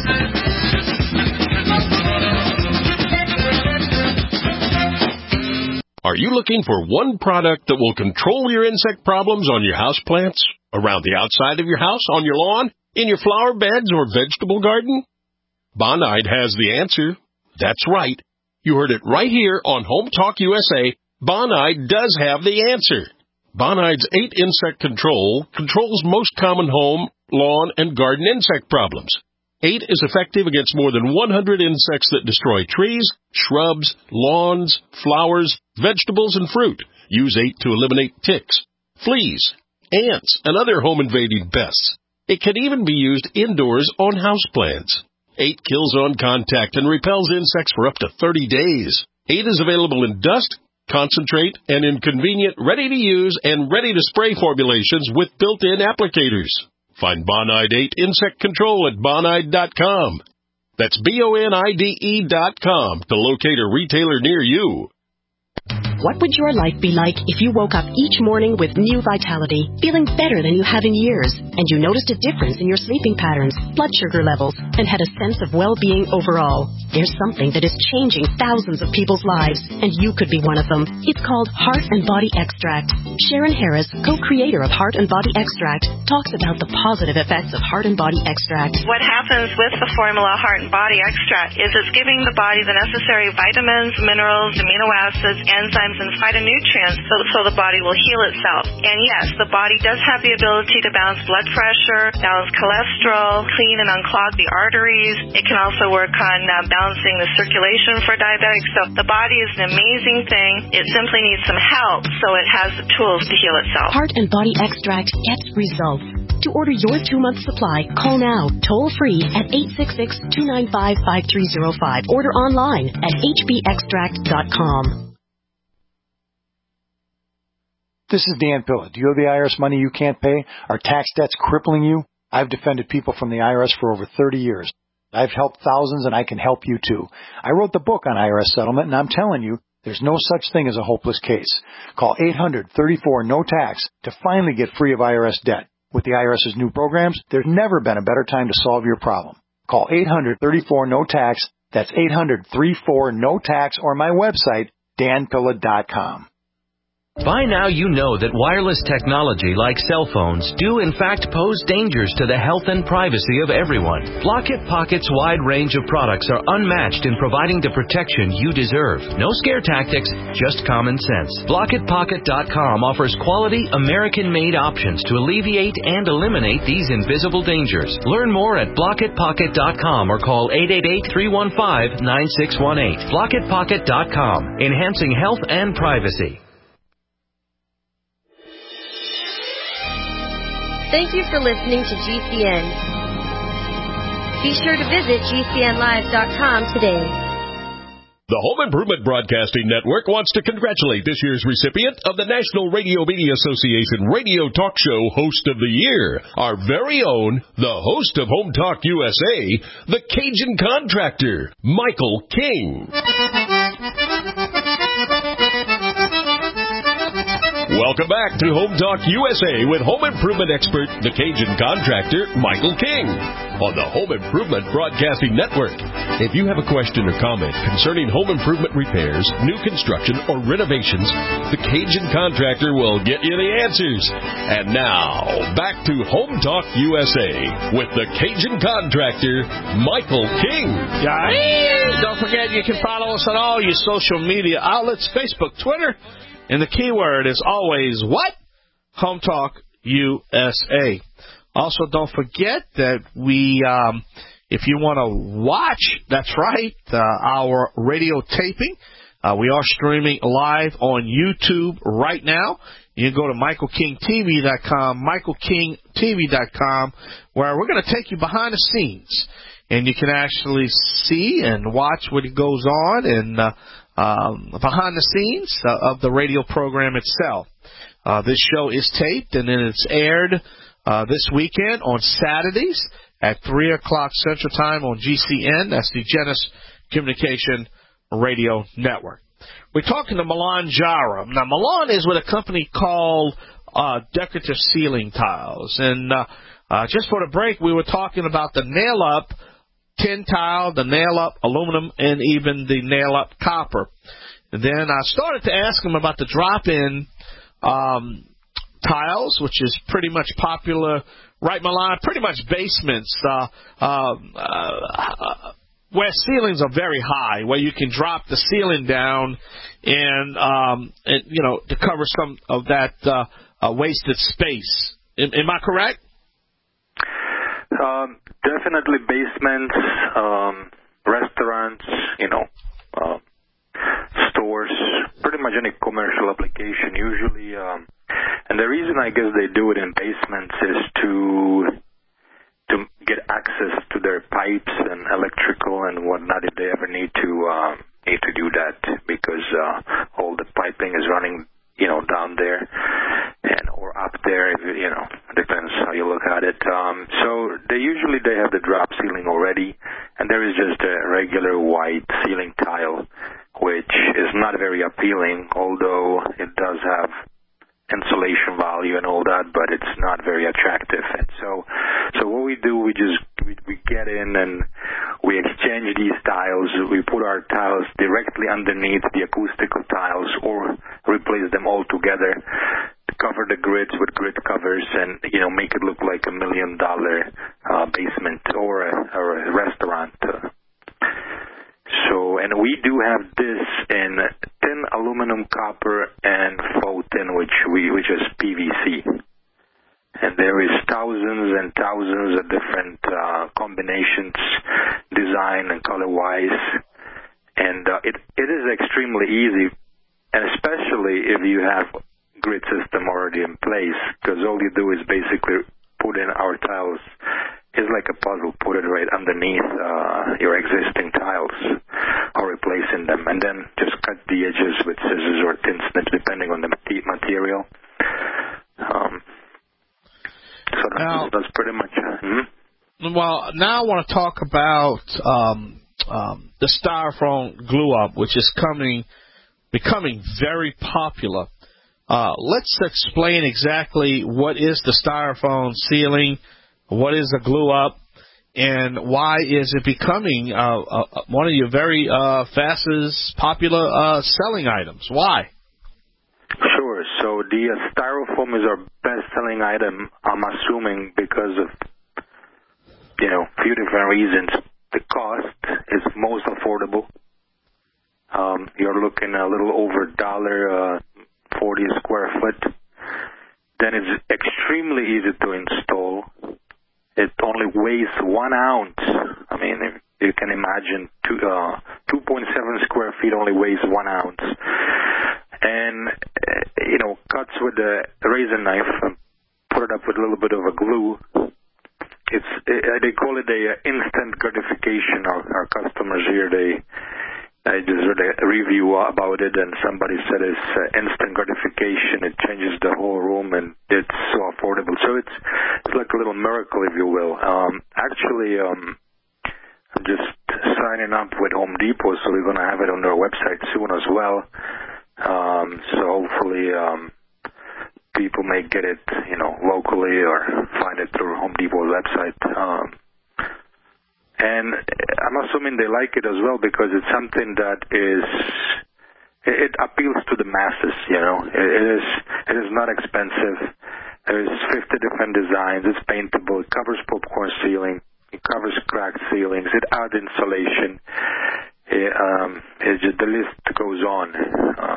Are you looking for one product that will control your insect problems on your houseplants, around the outside of your house, on your lawn, in your flower beds or vegetable garden? Bonide has the answer. That's right. You heard it right here on Home Talk U S A. Bonide does have the answer. Bonide's eight Insect Control controls most common home, lawn, and garden insect problems. eight is effective against more than one hundred insects that destroy trees, shrubs, lawns, flowers, vegetables, and fruit. Use eight to eliminate ticks, fleas, ants, and other home-invading pests. It can even be used indoors on houseplants. eight kills on contact and repels insects for up to thirty days. eight is available in dust, concentrate, and in convenient, ready-to-use and ready-to-spray formulations with built-in applicators. Find Bonide eight Insect Control at bonide dot com. That's B O N I D E dot com to locate a retailer near you.
What would your life be like if you woke up each morning with new vitality, feeling better than you have in years, and you noticed a difference in your sleeping patterns, blood sugar levels, and had a sense of well-being overall? There's something that is changing thousands of people's lives, and you could be one of them. It's called Heart and Body Extract. Sharon Harris, co-creator of Heart and Body Extract, talks about the positive effects of Heart and Body Extract.
What happens with the formula Heart and Body Extract is it's giving the body the necessary vitamins, minerals, amino acids, enzymes, and phytonutrients so, so the body will heal itself. And yes, the body does have the ability to balance blood pressure, balance cholesterol, clean and unclog the arteries. It can also work on uh, balancing the circulation for diabetics. So the body is an amazing thing. It simply needs some help so it has the tools to heal itself.
Heart and Body Extract gets results. To order your two-month supply, call now, toll-free at eight six six, two nine five, five three zero five. Order online at h b extract dot com.
This is Dan Pilla. Do you owe the I R S money you can't pay? Are tax debts crippling you? I've defended people from the I R S for over thirty years. I've helped thousands, and I can help you too. I wrote the book on I R S settlement, and I'm telling you, there's no such thing as a hopeless case. Call eight hundred, thirty-four, no tax to finally get free of I R S debt. With the IRS's new programs, there's never been a better time to solve your problem. Call eight hundred, thirty-four, no tax. That's eight hundred, thirty-four, no tax, or my website, dan pilla dot com.
By now you know that wireless technology like cell phones do in fact pose dangers to the health and privacy of everyone. Blockit Pocket's wide range of products are unmatched in providing the protection you deserve. No scare tactics, just common sense. Blockit Pocket dot com offers quality American-made options to alleviate and eliminate these invisible dangers. Learn more at Blockit Pocket dot com or call eight eight eight, three one five, nine six one eight. Blockit Pocket dot com, enhancing health and privacy.
Thank you for listening to G C N. Be sure to visit G C N live dot com today.
The Home Improvement Broadcasting Network wants to congratulate this year's recipient of the National Radio Media Association Radio Talk Show Host of the Year, our very own, the host of Home Talk U S A, the Cajun Contractor, Michael King. Welcome back to Home Talk U S A with home improvement expert, the Cajun contractor, Michael King, on the Home Improvement Broadcasting Network. If you have a question or comment concerning home improvement repairs, new construction, or renovations, the Cajun contractor will get you the answers. And now, back to Home Talk U S A with the Cajun contractor, Michael King.
Yeah, don't forget you can follow us on all your social media outlets, Facebook, Twitter. And the keyword is always what? Home Talk U S A. Also, don't forget that we, um, if you want to watch, that's right, uh, our radio taping, uh, we are streaming live on YouTube right now. You can go to Michael King T V dot com, Michael King T V dot com, where we're going to take you behind the scenes. And you can actually see and watch what goes on and uh, um, behind the scenes uh, of the radio program itself. Uh, this show is taped and then it's aired uh, this weekend on Saturdays at three o'clock Central Time on G C N. That's the Genesis Communication Radio Network. We're talking to Milan Jara. Now, Milan is with a company called uh, Decorative Ceiling Tiles. And uh, uh, just for the break, we were talking about the nail-up tin tile, the nail-up aluminum, and even the nail-up copper. And then I started to ask him about the drop-in um, tiles, which is pretty much popular, right, Milan? Pretty much basements uh, uh, uh, where ceilings are very high, where you can drop the ceiling down and, um, and you know, to cover some of that uh, uh, wasted space. Am, am I correct?
Um, definitely basements, um, restaurants, you know, uh, stores, pretty much any commercial application usually. Um, and the reason I guess they do it in basements is to to get access to their pipes and electrical and whatnot if they ever need to uh, need to do that, because uh, all the piping is running, you know, down there and or up there, you know, depends how you look at it. Um, so they usually they have the drop ceiling already, and there is just a regular white ceiling tile, which is not very appealing, although it does have insulation value and all that, but it's not very attractive. And so, so what we do, we just we, we get in and we exchange these tiles. We put our tiles directly underneath the acoustical tiles, or replace them all together, cover the grids with grid covers, and you know make it look like a million dollar uh, basement or a, or a restaurant. Uh, So, and we do have this in tin, aluminum, copper, and faux tin, which we, which is P V C. And there is thousands and thousands of different uh, combinations, design and color-wise. And uh, it it is extremely easy, and especially if you have grid system already in place, because all you do is basically put in our tiles. It's like a puzzle, put it right underneath uh, your existing tiles or replacing them, and then just cut the edges with scissors or tin snips depending on the material. Um, so that's,
now,
that's pretty much it. Mm-hmm.
Well, now I want to talk about um, um, the styrofoam glue-up, which is coming, becoming very popular. Uh, let's explain exactly what is the styrofoam ceiling, what is a glue-up, and why is it becoming uh, uh, one of your very uh, fastest popular uh, selling items? Why?
Sure. So the uh, styrofoam is our best-selling item, I'm assuming, because of, you know, a few different reasons. The cost is most affordable. Um, you're looking a little over a dollar uh, forty a square foot. Then it's extremely easy to install. It only weighs one ounce. I mean, you can imagine two, uh, two point seven square feet only weighs one ounce. And, uh, you know, cuts with a razor knife, and put it up with a little bit of a glue. It's uh, they call it a uh, instant gratification. Our, our customers here, they I just read a review about it, and somebody said it's uh, instant gratification. It changes the whole room, and it's so affordable. So it's it's like a little miracle, if you will. Um, actually, um, I'm just signing up with Home Depot, so we're going to have it on their website soon as well. Um, so hopefully um, people may get it, you know, locally or find it through Home Depot's website. Um, and I'm assuming they like it as well because it's something that is, it, it appeals to the masses, you know. It, it is it is not expensive. There's fifty different designs. It's paintable. It covers popcorn ceiling. It covers cracked ceilings. It adds insulation. It, um, it just, the list goes on. Um,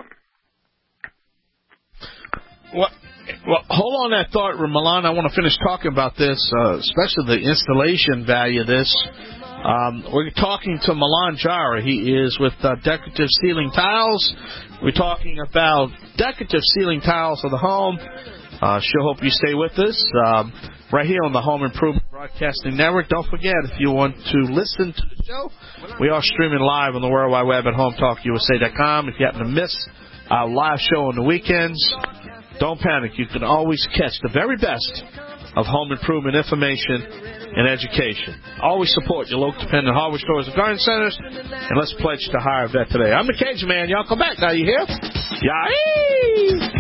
well, well, hold on that thought, Milan. I want to finish talking about this, uh, especially the installation value of this. Um, we're talking to Milan Jara. He is with uh, Decorative Ceiling Tiles. We're talking about decorative ceiling tiles for the home. Uh, sure hope you stay with us um, right here on the Home Improvement Broadcasting Network. Don't forget, if you want to listen to the show, we are streaming live on the World Wide Web at home talk U S A dot com. If you happen to miss our live show on the weekends, don't panic. You can always catch the very best of home improvement information and education. Always support your local dependent hardware stores and garden centers, and let's pledge to hire a vet today. I'm the Cajun Man. Y'all come back now. You hear? Yahee!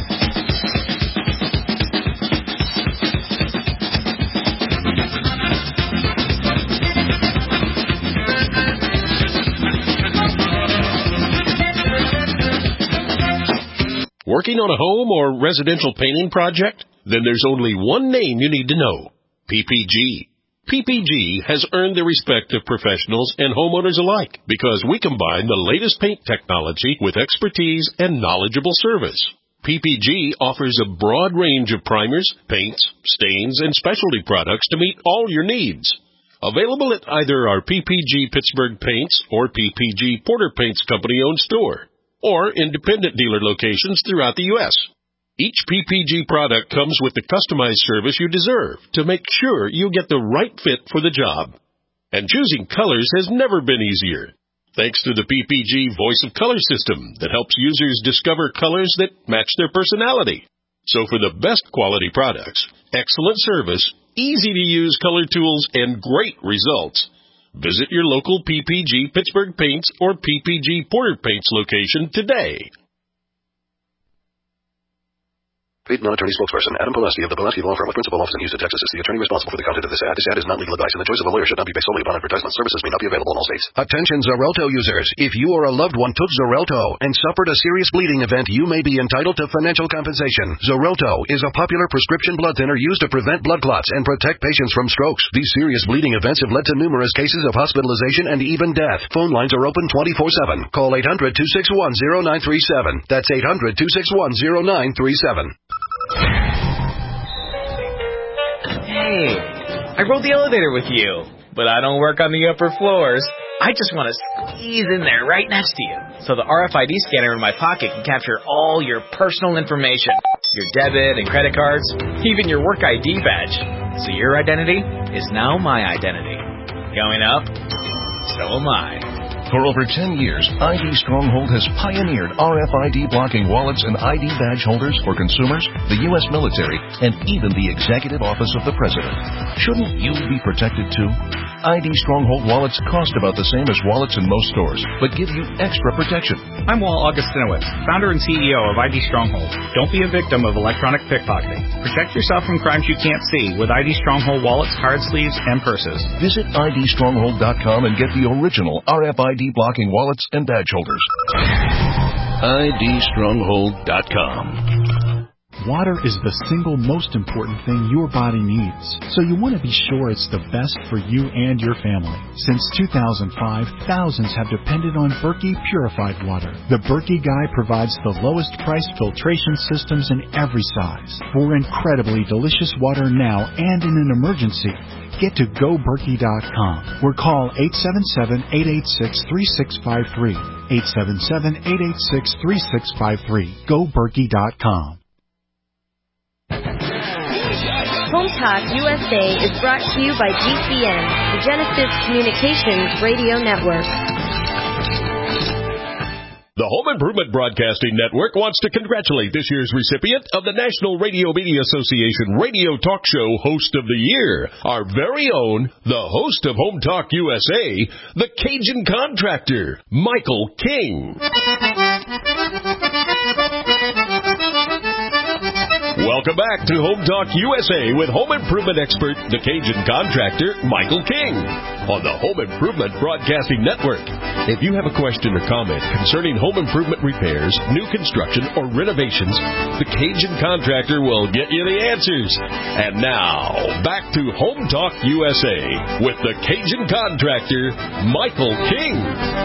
Working on a home or residential painting project? Then there's only one name you need to know. P P G. P P G has earned the respect of professionals and homeowners alike because we combine the latest paint technology with expertise and knowledgeable service. P P G offers a broad range of primers, paints, stains, and specialty products to meet all your needs. Available at either our P P G Pittsburgh Paints or P P G Porter Paints Company-owned store, or independent dealer locations throughout the U S Each P P G product comes with the customized service you deserve to make sure you get the right fit for the job. And choosing colors has never been easier, thanks to the P P G Voice of Color system that helps users discover colors that match their personality. So for the best quality products, excellent service, easy-to-use color tools, and great results, visit your local P P G Pittsburgh Paints or P P G Porter Paints location today.
Paid non-attorney spokesperson Adam Pulaski of the Pulaski Law Firm with principal office in Houston, Texas is the attorney responsible for the content of this ad. This ad is not legal advice, and the choice of a lawyer should not be based solely upon advertisement. Services may not be available in all states. Attention Xarelto users. If you or a loved one took Xarelto and suffered a serious bleeding event, you may be entitled to financial compensation. Xarelto is a popular prescription blood thinner used to prevent blood clots and protect patients from strokes. These serious bleeding events have led to numerous cases of hospitalization and even death. Phone lines are open twenty-four seven. Call eight hundred, two six one, zero nine three seven. That's eight hundred, two six one, zero nine three seven.
Hey, I rode the elevator with you, but I don't work on the upper floors. I just want to squeeze in there right next to you, so the R F I D scanner in my pocket can capture all your personal information, your debit and credit cards, even your work I D badge. So your identity is now my identity. Going up, so am I.
For over ten years, I D Stronghold has pioneered R F I D blocking wallets and I D badge holders for consumers, the U S military, and even the Executive Office of the President. Shouldn't you be protected too? I D Stronghold wallets cost about the same as wallets in most stores, but give you extra protection.
I'm Walt Augustinowicz, founder and C E O of I D Stronghold. Don't be a victim of electronic pickpocketing. Protect yourself from crimes you can't see with I D Stronghold wallets, card sleeves, and purses.
Visit I D stronghold dot com and get the original R F I D blocking wallets and badge holders. I D stronghold dot com.
Water is the single most important thing your body needs, so you want to be sure it's the best for you and your family. Since two thousand five, thousands have depended on Berkey purified water. The Berkey Guy provides the lowest priced filtration systems in every size. For incredibly delicious water now and in an emergency, get to go berkey dot com or call eight seven seven, eight eight six, three six five three. eight seven seven, eight eight six, three six five three. go berkey dot com.
Home Talk U S A is brought to you by G C N, the Genesis Communications Radio Network.
The Home Improvement Broadcasting Network wants to congratulate this year's recipient of the National Radio Media Association Radio Talk Show Host of the Year, our very own, the host of Home Talk U S A, the Cajun Contractor, Michael King. Welcome back to Home Talk U S A with home improvement expert, the Cajun contractor, Michael King, on the Home Improvement Broadcasting Network. If you have a question or comment concerning home improvement repairs, new construction, or renovations, the Cajun contractor will get you the answers. And now, back to Home Talk U S A with the Cajun contractor, Michael King.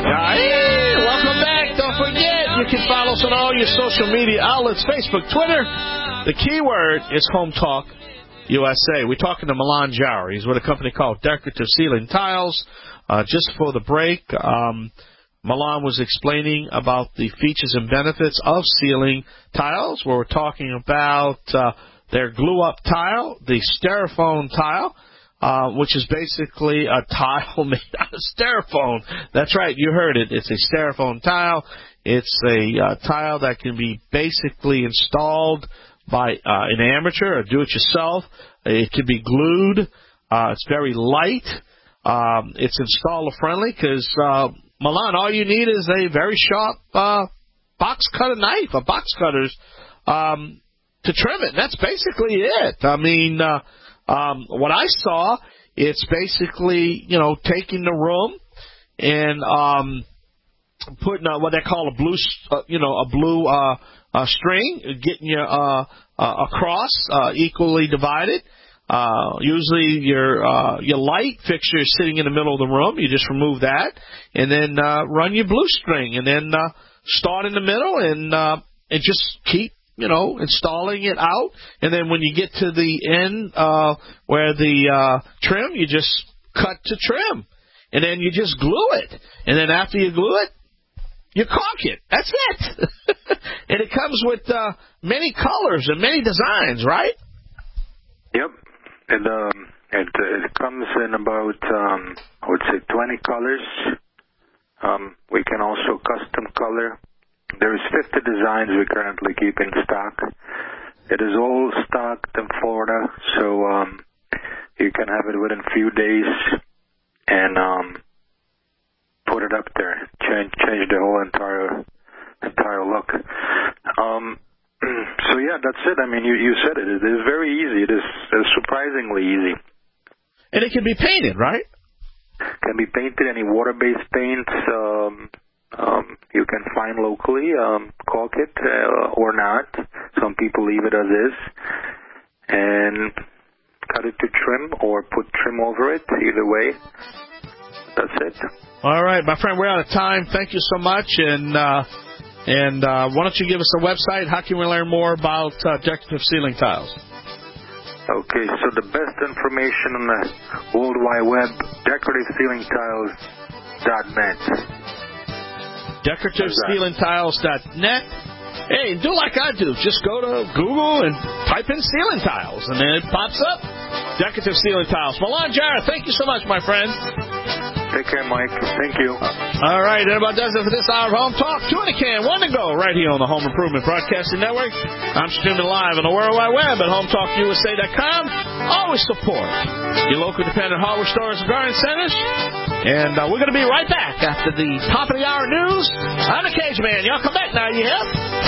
Hey, welcome back. Don't forget, you can follow us on all your social media outlets, Facebook, Twitter. The keyword is Home Talk U S A. We're talking to Milan Jauer. He's with a company called Decorative Ceiling Tiles. Uh, just for the break, um, Milan was explaining about the features and benefits of ceiling tiles, where we're talking about uh, their glue-up tile, the Styrofoam tile, uh, which is basically a tile made out of Styrofoam. That's right, you heard it. It's a Styrofoam tile. It's a uh, tile that can be basically installed by uh, an amateur or do-it-yourself. It can be glued. Uh, it's very light. Um, it's installer-friendly because, uh, Milan, all you need is a very sharp uh, box cutter knife, a box cutters, um, to trim it. That's basically it. I mean, uh, um, what I saw, it's basically, you know, taking the room and um, putting a, what they call a blue, uh, you know, a blue uh, uh, string, getting you uh, uh, across, uh, equally divided. Uh, usually your uh, your light fixture is sitting in the middle of the room. You just remove that, and then uh, run your blue string, and then uh, start in the middle, and uh, and just keep, you know, installing it out. And then when you get to the end uh, where the uh, trim, you just cut to trim, and then you just glue it. And then after you glue it, you caulk it. That's it. And it comes with uh, many colors and many designs, right?
Yep. It, um, it, it comes in about, um, I would say, twenty colors. Um, we can also custom color. There's fifty designs we currently keep in stock. It is all stocked in Florida, so um, you can have it within a few days and um, put it up there. Change, change the whole entire entire look. Um, So, yeah, that's it. I mean, you, you said it. It is very easy. It is uh, surprisingly easy.
And it can be painted, right?
Can be painted. Any water-based paints um, um, you can find locally. Um, caulk it uh, or not. Some people leave it as is. And cut it to trim or put trim over it. Either way, that's it.
All right, my friend, we're out of time. Thank you so much. And... Uh And uh, why don't you give us a website? How can we learn more about uh, decorative ceiling tiles?
Okay, so the best information on the World Wide Web, decorative ceiling tiles dot net.
decorative ceiling tiles dot net. Hey, do like I do. Just go to Google and type in ceiling tiles, and then it pops up. Decorative Ceiling Tiles. Milan Jauer, thank you so much, my friend.
Take care, Mike. Thank you.
All right, everybody does it for this hour of Home Talk. Two in a can, one to go, right here on the Home Improvement Broadcasting Network. I'm streaming live on the World Wide Web at home talk U S A dot com. Always support your local independent hardware stores and garden centers. And uh, we're going to be right back after the top of the hour news. I'm the Cajun Man. Y'all come back now, you hear?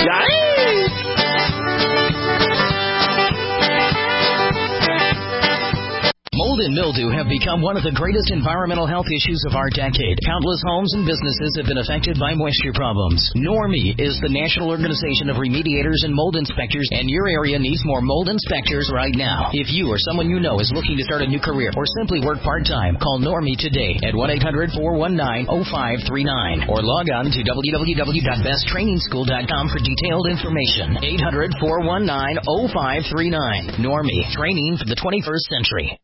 Yay!
Mold and mildew have become one of the greatest environmental health issues of our decade. Countless homes and businesses have been affected by moisture problems. Normie is the national organization of remediators and mold inspectors, and your area needs more mold inspectors right now. If you or someone you know is looking to start a new career or simply work part-time, call Normie today at one eight hundred, four one nine, oh five three nine or log on to w w w dot best training school dot com for detailed information. eight hundred, four one nine, oh five three nine. Normie, training for the twenty-first century.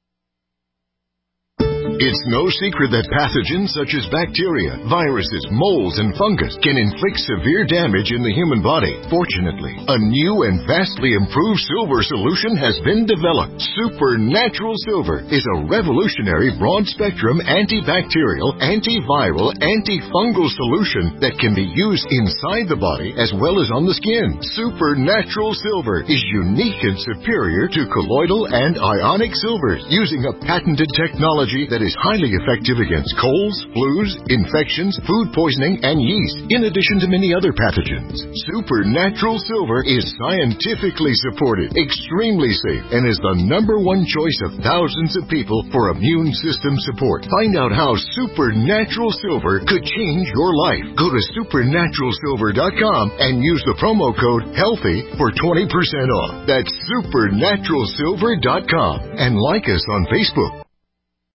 It's no secret that pathogens such as bacteria, viruses, molds, and fungus can inflict severe damage in the human body. Fortunately, a new and vastly improved silver solution has been developed. Supernatural Silver is a revolutionary broad-spectrum antibacterial, antiviral, antifungal solution that can be used inside the body as well as on the skin. Supernatural Silver is unique and superior to colloidal and ionic silvers, using a patented technology that is highly effective against colds, flus, infections, food poisoning, and yeast, in addition to many other pathogens. Supernatural Silver is scientifically supported, extremely safe, and is the number one choice of thousands of people for immune system support. Find out how Supernatural Silver could change your life. Go to supernatural silver dot com and use the promo code HEALTHY for twenty percent off. That's supernatural silver dot com, and like us on Facebook.